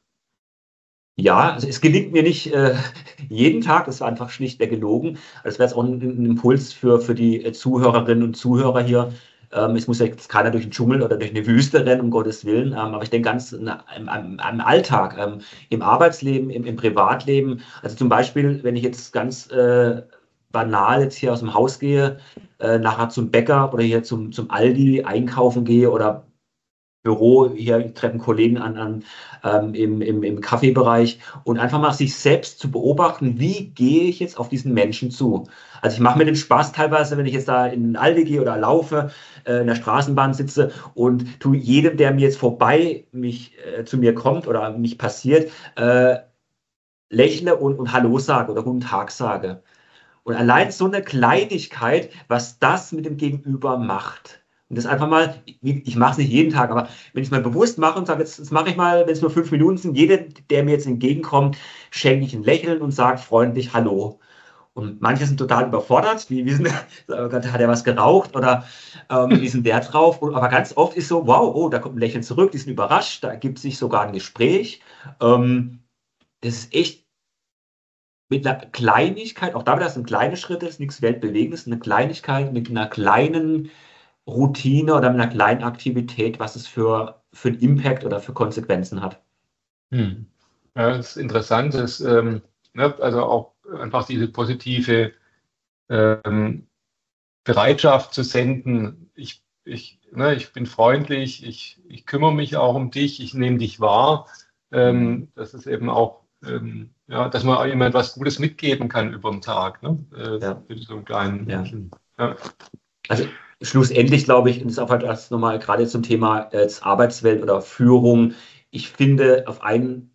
ja, also es gelingt mir nicht äh, jeden Tag, das war einfach schlichtweg gelogen. Das wäre jetzt auch ein, ein Impuls für, für die äh, Zuhörerinnen und Zuhörer hier. Ähm, es muss ja jetzt keiner durch den Dschungel oder durch eine Wüste rennen, um Gottes Willen. Ähm, aber ich denke ganz na, im, im, im Alltag, ähm, im Arbeitsleben, im, im Privatleben. Also zum Beispiel, wenn ich jetzt ganz äh, banal jetzt hier aus dem Haus gehe, äh, nachher zum Bäcker oder hier zum, zum Aldi einkaufen gehe oder Büro, hier treffen Kollegen an, an ähm, im, im, im Kaffeebereich und einfach mal sich selbst zu beobachten, wie gehe ich jetzt auf diesen Menschen zu. Also ich mache mir den Spaß teilweise, wenn ich jetzt da in den Aldi gehe oder laufe, äh, in der Straßenbahn sitze und tu jedem, der mir jetzt vorbei mich äh, zu mir kommt oder mich passiert, äh, lächle und, und Hallo sage oder Guten Tag sage. Und allein so eine Kleinigkeit, was das mit dem Gegenüber macht. Und das einfach mal, ich, ich mache es nicht jeden Tag, aber wenn ich es mal bewusst mache und sage, jetzt, jetzt mache ich mal, wenn es nur fünf Minuten sind, jeder, der mir jetzt entgegenkommt, schenke ich ein Lächeln und sage freundlich Hallo. Und manche sind total überfordert, die wissen, oh Gott, hat er was geraucht oder ähm, die sind Wert drauf. Und, aber ganz oft ist so, wow, oh, da kommt ein Lächeln zurück, die sind überrascht, da ergibt sich sogar ein Gespräch. Ähm, das ist echt mit einer Kleinigkeit, auch da wieder, das sind kleine Schritte, das ist nichts Weltbewegendes, eine Kleinigkeit mit einer kleinen Routine oder mit einer kleinen Aktivität, was es für, für einen Impact oder für Konsequenzen hat. Hm. Ja, das ist interessant, dass, ähm, ne, also auch einfach diese positive ähm, Bereitschaft zu senden, ich, ich, ne, ich bin freundlich, ich, ich kümmere mich auch um dich, ich nehme dich wahr, ähm, das ist eben auch, ähm, ja, dass man auch jemand was Gutes mitgeben kann über den Tag, ne, äh, Ja. mit so einem kleinen Ja. Lächeln. Ja. Also schlussendlich glaube ich, und das ist auch halt erst nochmal gerade zum Thema äh, Arbeitswelt oder Führung, ich finde, auf einen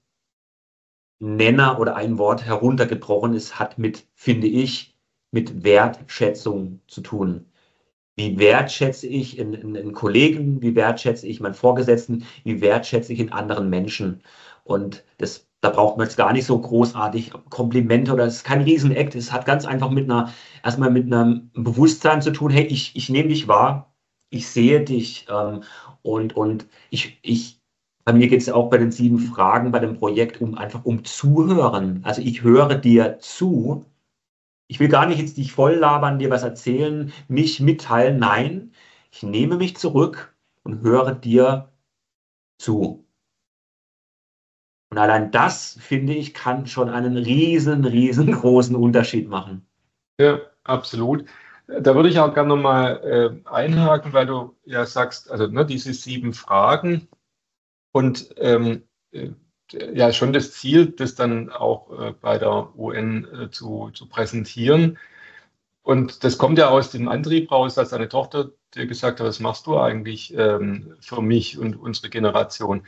Nenner oder ein Wort heruntergebrochen ist, hat mit, finde ich, mit Wertschätzung zu tun. Wie wertschätze ich in, in, in Kollegen, wie wertschätze ich meinen Vorgesetzten, wie wertschätze ich in anderen Menschen. Und das, da braucht man jetzt gar nicht so großartig Komplimente oder es ist kein Riesenakt. Es hat ganz einfach mit einer, erstmal mit einem Bewusstsein zu tun, hey, ich, ich nehme dich wahr, ich sehe dich ähm, und, und ich, ich, bei mir geht es ja auch bei den sieben Fragen, bei dem Projekt um einfach um Zuhören. Also ich höre dir zu. Ich will gar nicht jetzt dich voll labern, dir was erzählen, mich mitteilen. Nein, ich nehme mich zurück und höre dir zu. Und allein das, finde ich, kann schon einen riesen, riesengroßen Unterschied machen. Ja, absolut. Da würde ich auch gerne nochmal äh, einhaken, weil du ja sagst, also ne, diese sieben Fragen und ähm, äh, ja schon das Ziel, das dann auch äh, bei der U N äh, zu, zu präsentieren. Und das kommt ja aus dem Antrieb raus, dass deine Tochter dir gesagt hat, was machst du eigentlich ähm, für mich und unsere Generation?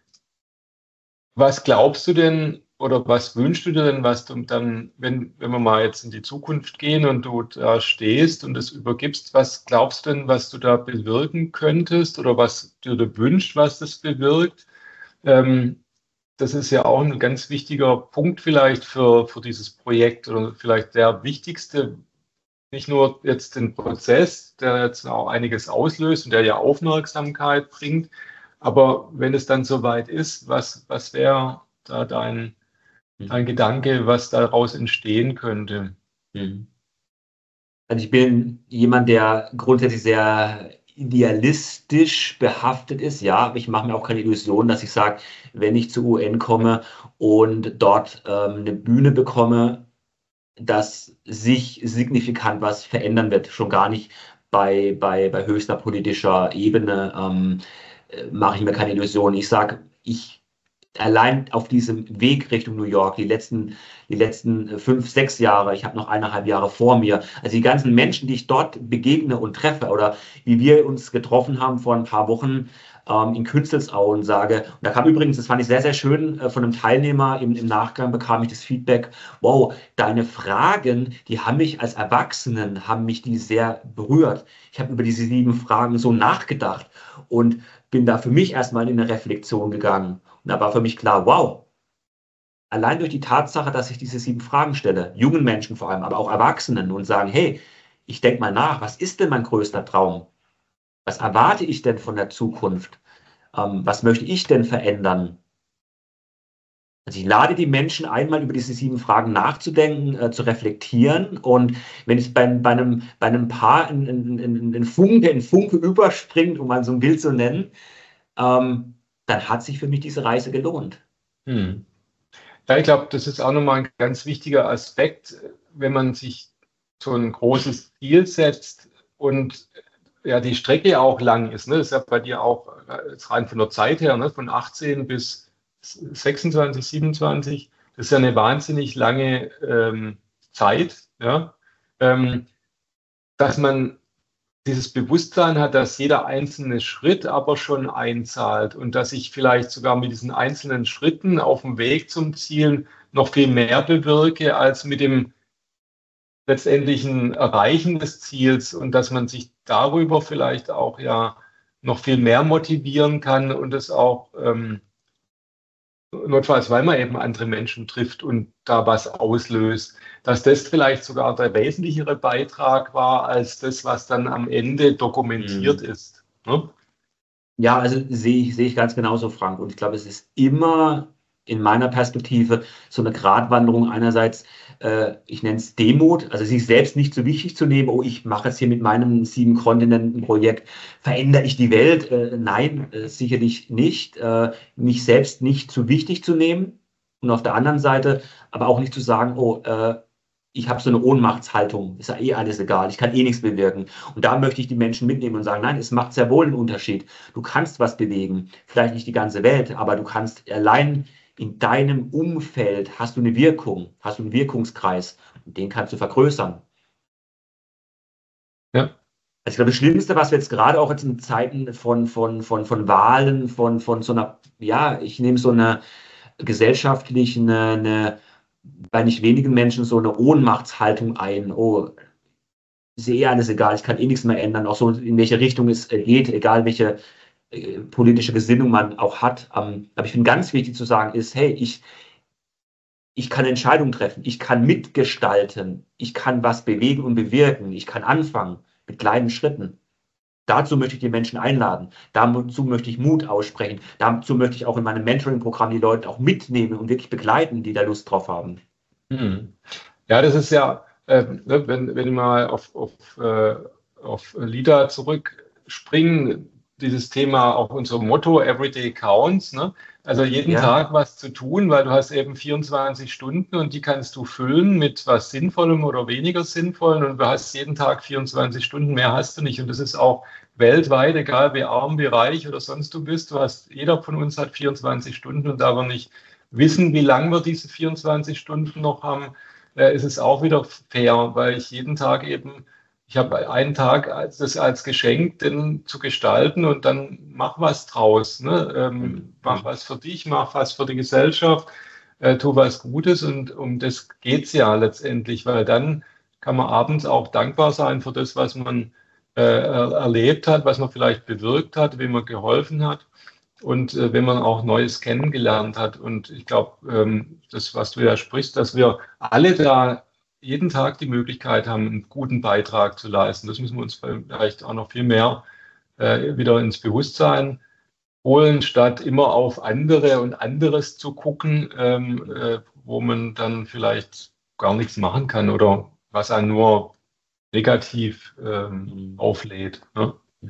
Was glaubst du denn oder was wünschst du dir denn, was du dann, wenn, wenn wir mal jetzt in die Zukunft gehen und du da stehst und es übergibst, was glaubst du denn, was du da bewirken könntest oder was du dir wünschst, was das bewirkt? Ähm, das ist ja auch ein ganz wichtiger Punkt vielleicht für, für dieses Projekt oder vielleicht der wichtigste, nicht nur jetzt den Prozess, der jetzt auch einiges auslöst und der ja Aufmerksamkeit bringt, aber wenn es dann soweit ist, was, was wäre da dein, dein Gedanke, was daraus entstehen könnte? Mhm. Also ich bin jemand, der grundsätzlich sehr idealistisch behaftet ist. Ja, aber ich mache mir auch keine Illusion, dass ich sage, wenn ich zur U N komme und dort ähm, eine Bühne bekomme, dass sich signifikant was verändern wird. Schon gar nicht bei, bei, bei höchster politischer Ebene ähm, äh, mache ich mir keine Illusionen. Ich sage, ich allein auf diesem Weg Richtung New York, die letzten, die letzten fünf, sechs Jahre, ich habe noch eineinhalb Jahre vor mir, also die ganzen Menschen, die ich dort begegne und treffe oder wie wir uns getroffen haben vor ein paar Wochen ähm, in Künzelsau und sage, und da kam übrigens, das fand ich sehr, sehr schön, äh, von einem Teilnehmer im, im Nachgang bekam ich das Feedback, wow, deine Fragen, die haben mich als Erwachsenen, haben mich die sehr berührt. Ich habe über diese sieben Fragen so nachgedacht und bin da für mich erstmal in eine Reflexion gegangen. Und da war für mich klar, wow, allein durch die Tatsache, dass ich diese sieben Fragen stelle, jungen Menschen vor allem, aber auch Erwachsenen und sagen, hey, ich denke mal nach, was ist denn mein größter Traum? Was erwarte ich denn von der Zukunft? Ähm, was möchte ich denn verändern? Also ich lade die Menschen einmal über diese sieben Fragen nachzudenken, äh, zu reflektieren. Und wenn es bei, bei, einem, bei einem Paar ein, ein, ein, ein Funke, ein Funke überspringt, um mal so ein Bild zu nennen, ähm, dann hat sich für mich diese Reise gelohnt. Hm. Ja, ich glaube, das ist auch nochmal ein ganz wichtiger Aspekt, wenn man sich so ein großes Ziel setzt und ja die Strecke auch lang ist. Ne? Das ist ja bei dir auch jetzt rein von der Zeit her, ne? Von achtzehn bis sechsundzwanzig, siebenundzwanzig. Das ist ja eine wahnsinnig lange ähm, Zeit, ja? ähm, dass man dieses Bewusstsein hat, dass jeder einzelne Schritt aber schon einzahlt und dass ich vielleicht sogar mit diesen einzelnen Schritten auf dem Weg zum Ziel noch viel mehr bewirke als mit dem letztendlichen Erreichen des Ziels und dass man sich darüber vielleicht auch ja noch viel mehr motivieren kann und es auch ähm, notfalls, weil man eben andere Menschen trifft und da was auslöst, dass das vielleicht sogar der wesentlichere Beitrag war als das, was dann am Ende dokumentiert Mhm. ist. Ne? Ja, also sehe ich, sehe ich ganz genauso, Frank. Und ich glaube, es ist immer in meiner Perspektive so eine Gratwanderung einerseits, äh, ich nenne es Demut, also sich selbst nicht so wichtig zu nehmen, oh, ich mache jetzt hier mit meinem sieben Kontinenten Projekt, verändere ich die Welt? Äh, nein, äh, sicherlich nicht. Äh, mich selbst nicht zu wichtig zu nehmen und auf der anderen Seite aber auch nicht zu sagen, oh, äh, ich habe so eine Ohnmachtshaltung, ist ja eh alles egal, ich kann eh nichts bewirken. Und da möchte ich die Menschen mitnehmen und sagen, nein, es macht sehr wohl einen Unterschied. Du kannst was bewegen, vielleicht nicht die ganze Welt, aber du kannst allein in deinem Umfeld hast du eine Wirkung, hast du einen Wirkungskreis und den kannst du vergrößern. Ja. Also ich glaube, das Schlimmste, was wir jetzt gerade auch jetzt in Zeiten von, von, von, von Wahlen, von, von so einer, ja, ich nehme so eine gesellschaftliche, eine, eine, bei nicht wenigen Menschen so eine Ohnmachtshaltung ein. Oh, ist eh alles egal, ich kann eh nichts mehr ändern, auch so in welche Richtung es äh, geht, egal welche äh, politische Gesinnung man auch hat. Ähm, aber ich finde ganz wichtig zu sagen ist, hey, ich, ich kann Entscheidungen treffen, ich kann mitgestalten, ich kann was bewegen und bewirken, ich kann anfangen mit kleinen Schritten. Dazu möchte ich die Menschen einladen, dazu möchte ich Mut aussprechen, dazu möchte ich auch in meinem Mentoring-Programm die Leute auch mitnehmen und wirklich begleiten, die da Lust drauf haben. Hm. Ja, das ist ja, äh, ne, wenn, wenn ich mal auf, auf, äh, auf Lida zurückspringen, dieses Thema, auch unser Motto, Everyday Counts, ne? Also jeden Ja. Tag was zu tun, weil du hast eben vierundzwanzig Stunden und die kannst du füllen mit was Sinnvollem oder weniger Sinnvollem und du hast jeden Tag vierundzwanzig Stunden, mehr hast du nicht und das ist auch weltweit, egal wie arm, wie reich oder sonst du bist, du hast, jeder von uns hat vierundzwanzig Stunden und da wir nicht wissen, wie lange wir diese vierundzwanzig Stunden noch haben, äh, ist es auch wieder fair, weil ich jeden Tag eben, ich habe einen Tag als, das als Geschenk denn zu gestalten und dann mach was draus. Ne? Ähm, mach was für dich, mach was für die Gesellschaft, äh, tu was Gutes und um das geht es ja letztendlich, weil dann kann man abends auch dankbar sein für das, was man äh, erlebt hat, was man vielleicht bewirkt hat, wem man geholfen hat. Und äh, wenn man auch Neues kennengelernt hat. Und ich glaube, ähm, das, was du ja sprichst, dass wir alle da jeden Tag die Möglichkeit haben, einen guten Beitrag zu leisten. Das müssen wir uns vielleicht auch noch viel mehr äh, wieder ins Bewusstsein holen, statt immer auf andere und anderes zu gucken, ähm, äh, wo man dann vielleicht gar nichts machen kann oder was einen nur negativ ähm, auflädt. Ne?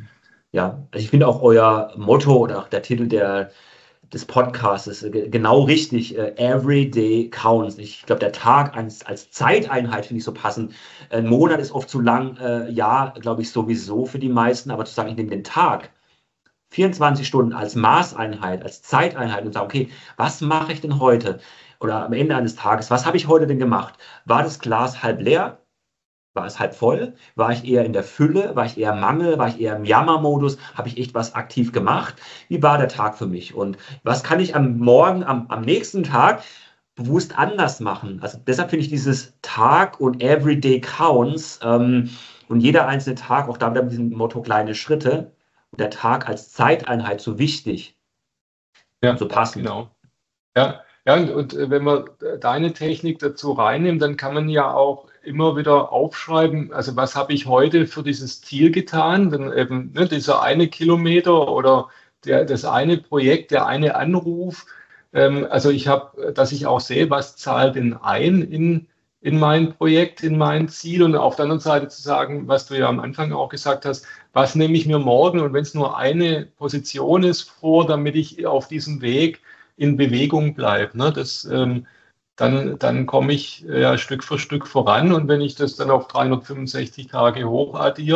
Ja, also ich finde auch euer Motto oder auch der Titel der, des Podcasts ist äh, genau richtig. Äh, Every day counts. Ich glaube, der Tag als, als Zeiteinheit finde ich so passend. Ein Monat ist oft zu lang. Äh, ja, glaube ich sowieso für die meisten. Aber zu sagen, ich nehme den Tag vierundzwanzig Stunden als Maßeinheit, als Zeiteinheit und sage, okay, was mache ich denn heute? Oder am Ende eines Tages, was habe ich heute denn gemacht? War das Glas halb leer? War es halb voll? War ich eher in der Fülle? War ich eher im Mangel? War ich eher im Jammermodus? Habe ich echt was aktiv gemacht? Wie war der Tag für mich? Und was kann ich am Morgen, am, am nächsten Tag bewusst anders machen? Also deshalb finde ich dieses Tag und Everyday Counts ähm, und jeder einzelne Tag, auch da wieder mit diesem Motto kleine Schritte, und der Tag als Zeiteinheit so wichtig, Ja, so passend. genau. Ja, ja und, und wenn man deine Technik dazu reinnimmt, dann kann man ja auch immer wieder aufschreiben, also was habe ich heute für dieses Ziel getan, dann eben ne, dieser eine Kilometer oder der, das eine Projekt, der eine Anruf. Ähm, also ich habe, dass ich auch sehe, was zahlt denn ein in, in mein Projekt, in mein Ziel und auf der anderen Seite zu sagen, was du ja am Anfang auch gesagt hast, was nehme ich mir morgen und wenn es nur eine Position ist vor, damit ich auf diesem Weg in Bewegung bleibe. Ne? Das, ähm, dann, dann komme ich ja Stück für Stück voran und wenn ich das dann auf dreihundertfünfundsechzig Tage hochaddiere,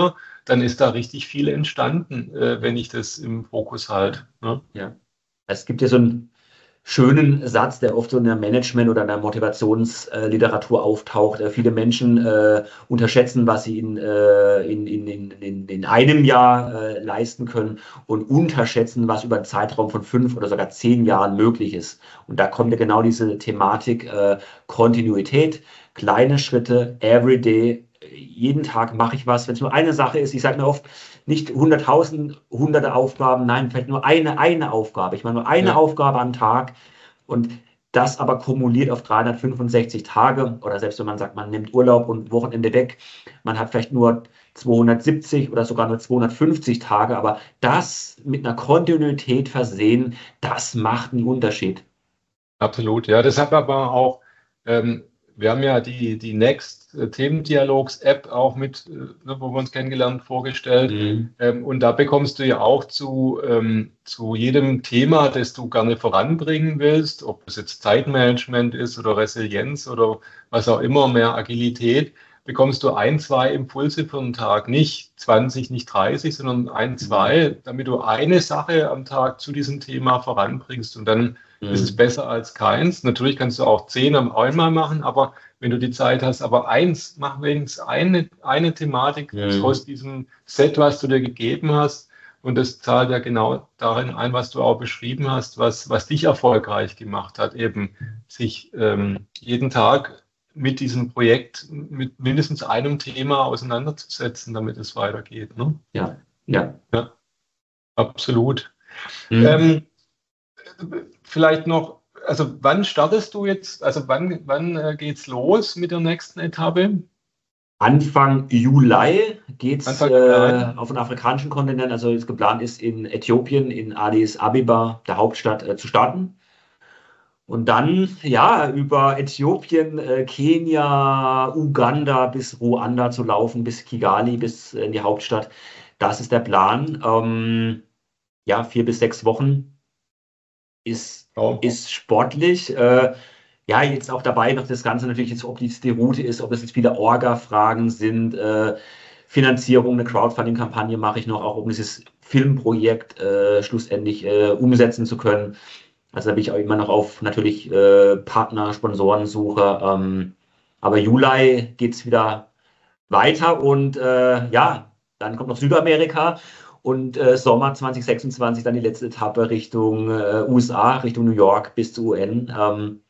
dann ist da richtig viel entstanden, äh, wenn ich das im Fokus halte. Ne? Ja. Es gibt ja so einen schönen Satz, der oft so in der Management- oder in der Motivationsliteratur auftaucht. Äh, viele Menschen äh, unterschätzen, was sie in, äh, in, in, in, in einem Jahr äh, leisten können und unterschätzen, was über einen Zeitraum von fünf oder sogar zehn Jahren möglich ist. Und da kommt ja genau diese Thematik äh, Kontinuität, kleine Schritte, everyday. Jeden Tag mache ich was. Wenn es nur eine Sache ist, ich sage mir oft, nicht hunderttausend, hunderte Aufgaben, nein, vielleicht nur eine, eine Aufgabe. Ich mache nur eine Ja. Aufgabe am Tag und das aber kumuliert auf dreihundertfünfundsechzig Tage oder selbst wenn man sagt, man nimmt Urlaub und Wochenende weg, man hat vielleicht nur zweihundertsiebzig oder sogar nur zweihundertfünfzig Tage, aber das mit einer Kontinuität versehen, das macht einen Unterschied. Absolut, ja. Deshalb aber auch, ähm, wir haben ja die, die Next äh, Themendialogs-App auch mit, äh, wo wir uns kennengelernt, vorgestellt. Mhm. Ähm, und da bekommst du ja auch zu, ähm, zu jedem Thema, das du gerne voranbringen willst, ob es jetzt Zeitmanagement ist oder Resilienz oder was auch immer, mehr Agilität, bekommst du ein, zwei Impulse für den Tag. Nicht zwanzig, nicht dreißig, sondern ein, zwei, damit du eine Sache am Tag zu diesem Thema voranbringst. Und dann ist es besser als keins. Natürlich kannst du auch zehn am einmal machen, aber wenn du die Zeit hast, aber eins, mach wenigstens eine, eine Thematik Mhm. aus diesem Set, was du dir gegeben hast. Und das zahlt ja genau darin ein, was du auch beschrieben hast, was, was dich erfolgreich gemacht hat, eben sich ähm, jeden Tag mit diesem Projekt, mit mindestens einem Thema auseinanderzusetzen, damit es weitergeht. Ne? Ja, ja. Ja, absolut. Mhm. Ähm, Vielleicht noch, also wann startest du jetzt, also wann, wann äh, geht's los mit der nächsten Etappe? Anfang Juli geht es Anfang äh, Juli. auf den afrikanischen Kontinent, also es geplant ist in Äthiopien, in Addis Abeba, der Hauptstadt, äh, zu starten. Und dann, ja, über Äthiopien, äh, Kenia, Uganda bis Ruanda zu laufen, bis Kigali, bis in die Hauptstadt. Das ist der Plan. Ähm, ja, vier bis sechs Wochen ist, Ja. ist sportlich. Äh, ja, jetzt auch dabei noch das Ganze natürlich, jetzt, ob dies die Route ist, ob es jetzt viele Orga-Fragen sind, äh, Finanzierung, eine Crowdfunding-Kampagne mache ich noch, auch um dieses Filmprojekt äh, schlussendlich äh, umsetzen zu können. Also da bin ich auch immer noch auf natürlich äh, Partner, Sponsorensuche. Ähm, aber Juli geht es wieder weiter und äh, ja, dann kommt noch Südamerika und äh, Sommer zwanzig sechsundzwanzig dann die letzte Etappe Richtung äh, U S A, Richtung New York bis zur U N. Ähm,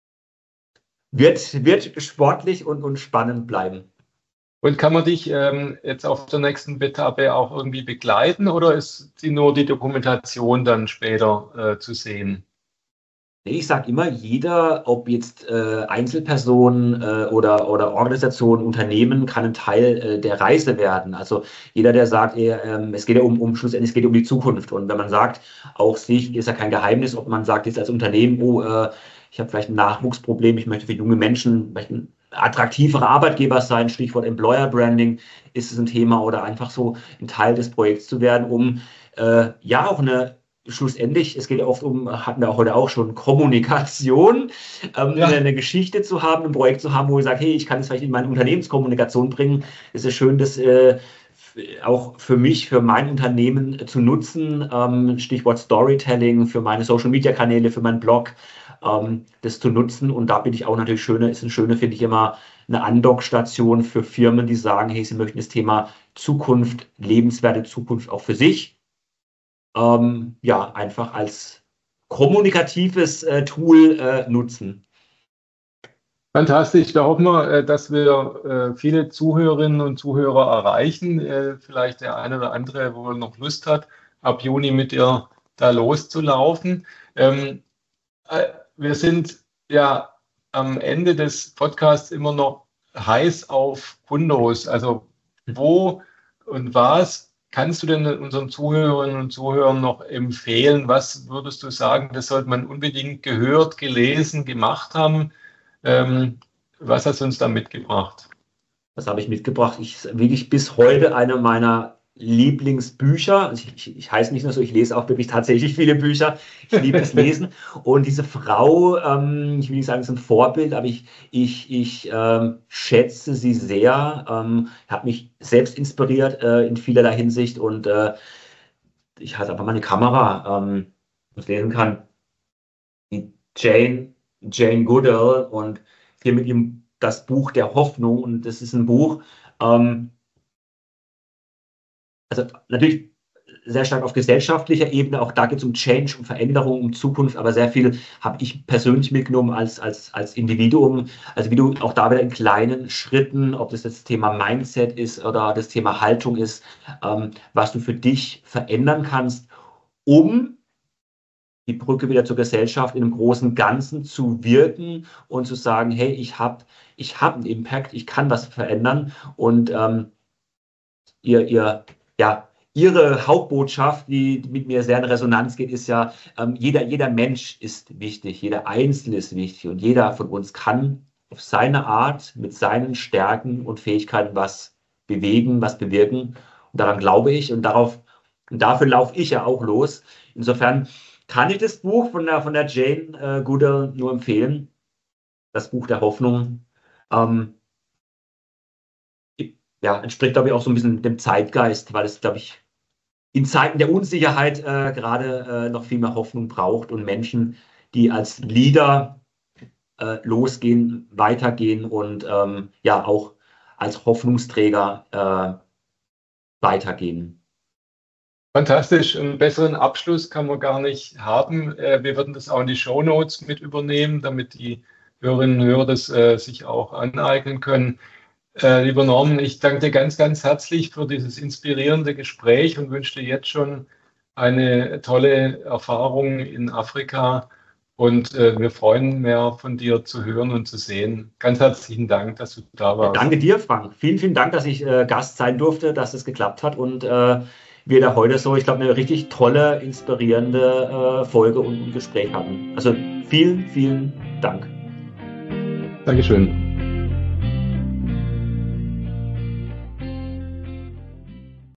wird, wird sportlich und, und spannend bleiben. Und kann man dich ähm, jetzt auf der nächsten Etappe auch irgendwie begleiten oder ist die nur die Dokumentation dann später äh, zu sehen? Ich sage immer, jeder, ob jetzt äh, Einzelperson äh, oder, oder Organisation, Unternehmen, kann ein Teil äh, der Reise werden. Also jeder, der sagt, eh, ähm, es geht ja um, um schlussendlich, es geht um die Zukunft. Und wenn man sagt, auch sich, ist ja kein Geheimnis, ob man sagt jetzt als Unternehmen, oh, äh, ich habe vielleicht ein Nachwuchsproblem, ich möchte für junge Menschen vielleicht ein attraktiverer Arbeitgeber sein, Stichwort Employer Branding, ist es ein Thema oder einfach so ein Teil des Projekts zu werden, um äh, ja auch eine schlussendlich, es geht ja oft um, hatten wir auch heute auch schon, Kommunikation, ähm, Ja. eine Geschichte zu haben, ein Projekt zu haben, wo ich sage, hey, ich kann es vielleicht in meine Unternehmenskommunikation bringen. Es ist schön, das äh, auch für mich, für mein Unternehmen äh, zu nutzen. Ähm, Stichwort Storytelling, für meine Social-Media-Kanäle, für meinen Blog, ähm, das zu nutzen. Und da bin ich auch natürlich schöne, ist eine schöne, finde ich immer, eine Andockstation für Firmen, die sagen, hey, sie möchten das Thema Zukunft, lebenswerte Zukunft auch für sich Ähm, ja, einfach als kommunikatives äh, Tool äh, nutzen. Fantastisch. Da hoffen wir, äh, dass wir äh, viele Zuhörerinnen und Zuhörer erreichen. Äh, Vielleicht der eine oder andere, wo noch Lust hat, ab Juni mit dir da loszulaufen. Ähm, äh, Wir sind ja am Ende des Podcasts immer noch heiß auf Kundos. Also wo und was kannst du denn unseren Zuhörerinnen und Zuhörern noch empfehlen? Was würdest du sagen, das sollte man unbedingt gehört, gelesen, gemacht haben? Ähm, Was hast du uns da mitgebracht? Was habe ich mitgebracht? Ich wirklich bis heute eine meiner Lieblingsbücher. Also ich, ich, ich heiße nicht nur so, ich lese auch wirklich tatsächlich viele Bücher. Ich liebe das Lesen. Und diese Frau, ähm, ich will nicht sagen, es ist ein Vorbild, aber ich, ich, ich ähm, schätze sie sehr, ähm, habe mich selbst inspiriert äh, in vielerlei Hinsicht und äh, ich hatte einfach mal eine Kamera, ähm, was lesen kann. Die Jane, Jane Goodall und hier mit ihm das Buch der Hoffnung. Und das ist ein Buch, ähm, also natürlich sehr stark auf gesellschaftlicher Ebene, auch da geht es um Change, um Veränderung, um Zukunft, aber sehr viel habe ich persönlich mitgenommen als, als, als Individuum. Also wie du auch da wieder in kleinen Schritten, ob das das Thema Mindset ist oder das Thema Haltung ist, ähm, was du für dich verändern kannst, um die Brücke wieder zur Gesellschaft in einem großen Ganzen zu wirken und zu sagen, hey, ich habe ich hab einen Impact, ich kann was verändern und ähm, ihr, ihr, ja, ihre Hauptbotschaft, die, die mit mir sehr in Resonanz geht, ist ja, ähm, jeder, jeder Mensch ist wichtig, jeder Einzelne ist wichtig und jeder von uns kann auf seine Art mit seinen Stärken und Fähigkeiten was bewegen, was bewirken. Und daran glaube ich und darauf, und dafür laufe ich ja auch los. Insofern kann ich das Buch von der, von der Jane äh, Goodall nur empfehlen. Das Buch der Hoffnung. Ähm, ja, entspricht, glaube ich, auch so ein bisschen dem Zeitgeist, weil es, glaube ich, in Zeiten der Unsicherheit äh, gerade äh, noch viel mehr Hoffnung braucht und Menschen, die als Leader äh, losgehen, weitergehen und ähm, ja auch als Hoffnungsträger äh, weitergehen. Fantastisch. Einen besseren Abschluss kann man gar nicht haben. Äh, Wir werden das auch in die Shownotes mit übernehmen, damit die Hörerinnen und Hörer das äh, sich auch aneignen können. Äh, lieber Norman, ich danke dir ganz, ganz herzlich für dieses inspirierende Gespräch und wünsche dir jetzt schon eine tolle Erfahrung in Afrika. Und äh, wir freuen mehr von dir zu hören und zu sehen. Ganz herzlichen Dank, dass du da Ja, warst. danke dir, Frank. Vielen, vielen Dank, dass ich äh, Gast sein durfte, dass es geklappt hat und äh, wir da heute so, ich glaube, eine richtig tolle, inspirierende äh, Folge und, und Gespräch hatten. Also vielen, vielen Dank. Dankeschön.